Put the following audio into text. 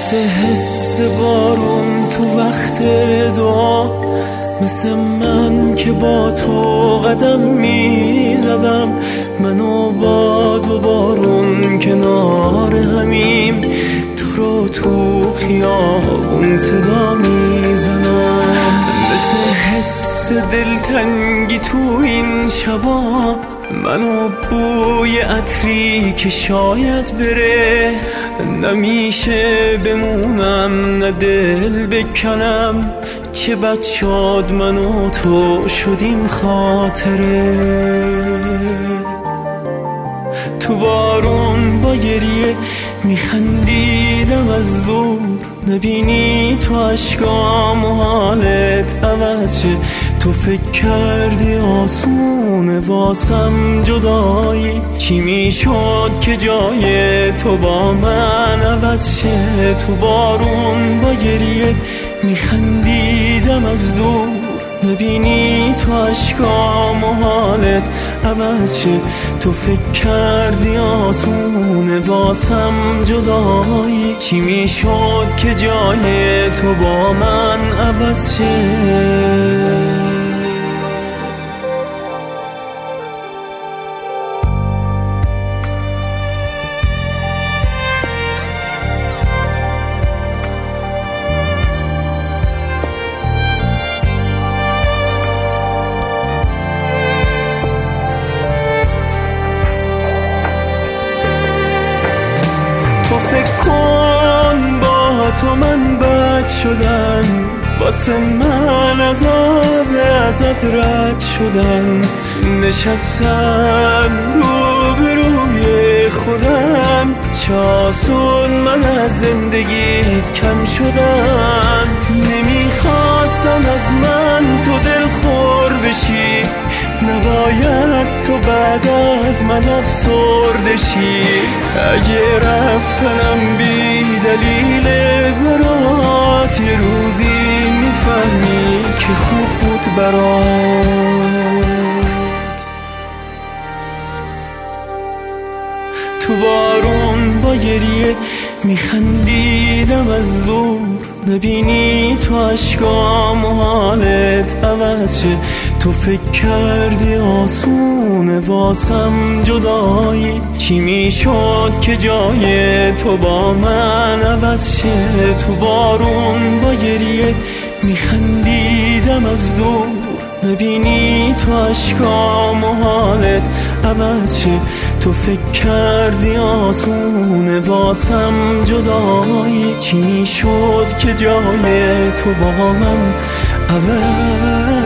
مثل حس بارون تو وقت دعا، مثل من که با تو قدم می زدم. من و باد و بارون کنار همیم، تو رو تو خیابون صدا می زنم. مثل حس دلتنگی تو این شبا، من و بوی عطری که شاید بره. نمیشه بمونم نه دل بکنم، چه بد شد من و تو شدیم خاطره. تو بارون با گریه میخندیدم از دور، نبینی تو عشقام و حالت عوض شه. تو فکر کردی آسونه واسم جدایی، چی میشد که جای تو با من عوض شه. تو بارون با گریه میخندیدم از دور، نبینی تو عشقام و حالت عوض شه. تو فکر کردی آسونه واسم جدایی، چی میشد که جای تو با من عوض شه. تو من بد شدم، واسه من عذاب ازت رد شدم. نشستم روبروی خودم، چه آسون من از زندگیت کم شدم. نمیخواستم از من تو دل خور بشی، نباید تو بعد از من افسرده شی. اگه رفتنم بی دلیل برات، یه روزی میفهمی که خوب بود برات. تو بارون با گریه میخندیدم از دور، نبینی تو عشقام و حالت عوض شه. تو فکر کردی آسونه واسم جدایی، چی میشد که جای تو با من عوض شه. تو بارون با گریه میخندیدم از دور، نبینی تو عشقام و حالت عوض شه. تو فکر کردی آسونه واسم جدایی، چی شد که جای تو با من عوض